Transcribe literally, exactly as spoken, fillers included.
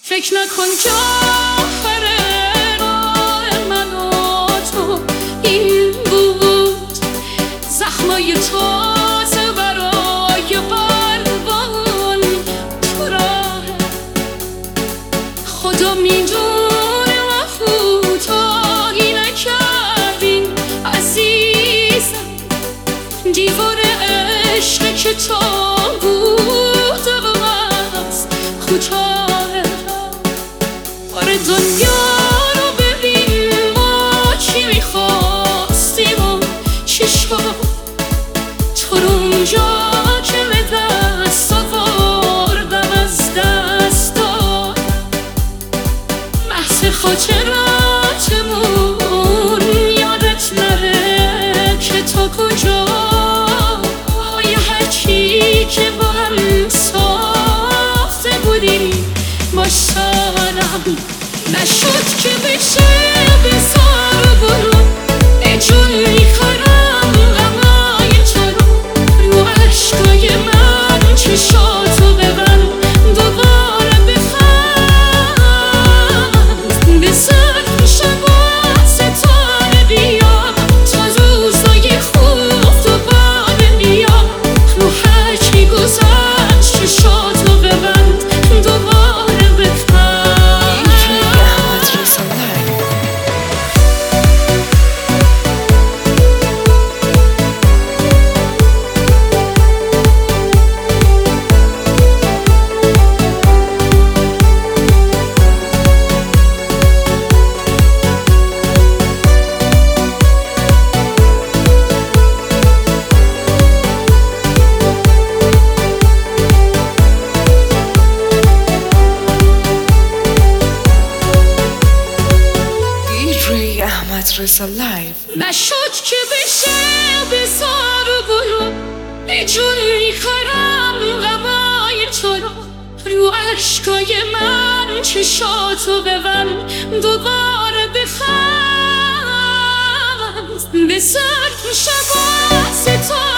فکر نکن که آخر راه من و تو این بود، زخمای تازه برای قلبان تو راه. خدا میدونه ما کوتاهی نکردیم عزیزم، دیوار عشق که تا بود از کوتاه. آره دنیا رو ببین ما چی میخواستیم و چی شد، تو رو اونجا که به دست آوردم از دست داد. محض خاطراتمون یادت نره که تا کجا یا هرچی که با هم ساخته بودیم با سالم نشد که بشه. بزار برو ای جون میخورم غمای تو رو، رو عشقای من چشاتو ببند دوباره بخند. بزار شبا ستاره بیا تا روزای خوب دوباره بیا، رو هرچی گذشت چشاتو ببند دوباره بخند. نشد که بشه. بزار برو ای جون میخورم غمای تو رو، رو عشقای من چشاتو ببند دوباره بخند. بزار تو شبا ستاره